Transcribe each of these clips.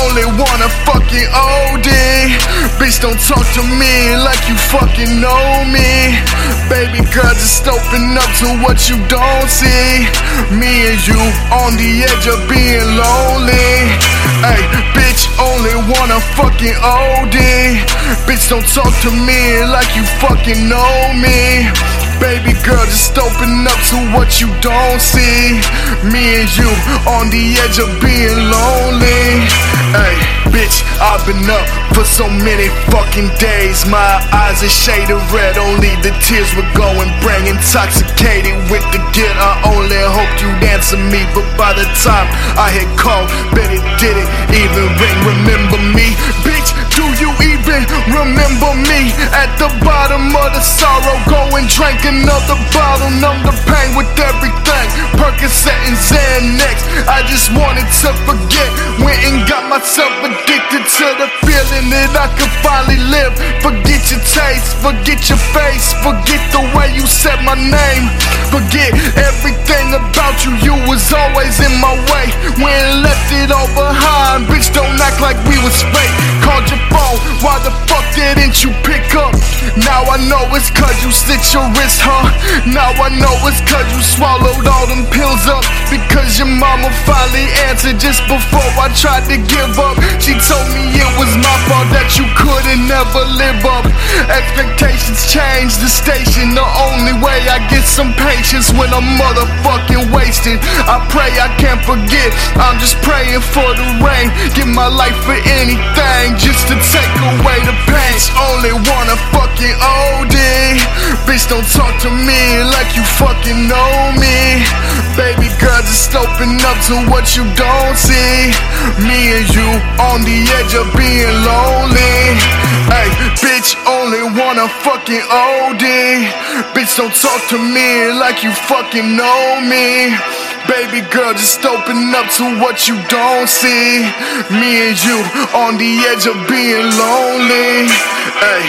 only wanna fucking OD. Bitch, don't talk to me like you fucking know me. Baby girl, just open up to what you don't see. Me and you on the edge of being lonely. Ay, bitch, only wanna fucking OD. Bitch, don't talk to me like you fucking know me. Baby girl, just open up to what you don't see. Me and you on the edge of being lonely. Ay, bitch, I've been up for so many fucking days. My eyes are shaded red, only the tears were going. Brain intoxicated with the guilt. I only hoped you'd answer me, but by the time I had called, bet it didn't even ring. Remember me, bitch? Do you even remember me? At the bottom of the sorrow, go and drink another bottle. Numb the pain with everything, Percocet and Xanax. I just wanted to forget. Went and got myself addicted to the feeling that I could finally live. Forget your taste, forget your face, forget the way you said my name. Forget everything about you, you was always in my way. Went and left it all behind, bitch, don't act like we was fake. Called your phone, why the fuck didn't you pick up? Now I know it's cause you slit your wrist, huh? Now I know it's cause you swallowed all them pills up. Because your mama finally answered just before I tried to give up. She told me it was my fault that you couldn't never live up. Expectations change the station. The only way I get some patience when I'm motherfucking wasted. I pray I can't forget, I'm just praying for the rain. Give my life for anything just to take away the pain. Bitch, only wanna fucking OD. Bitch, don't talk to me like you fucking know me. Baby girl, just open up to what you don't see. Me and you on the edge of being lonely. Ay, bitch, only wanna fucking OD. Bitch, don't talk to me like you fucking know me. Baby girl, just open up to what you don't see. Me and you on the edge of being lonely. Ay.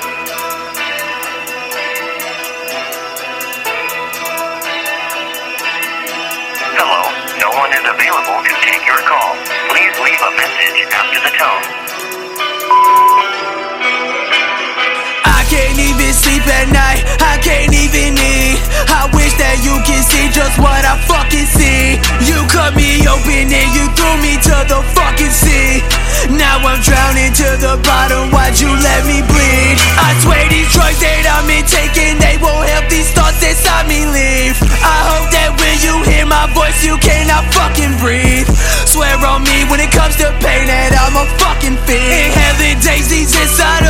Hello, no one is available to take your call. Please leave a message after the tone. I can't even sleep at night, I can't even eat. I wish that you can see just what I fucking see. You cut me open and you threw me to the fucking sea. Now I'm drowning to the bottom, why'd you let me bleed? I swear these drugs that I'm in taking, they won't help these thoughts inside me leave. I hope that when you hear my voice you cannot fucking breathe. Swear on me when it comes to pain that I'm a fucking fiend. Inhaling daisies inside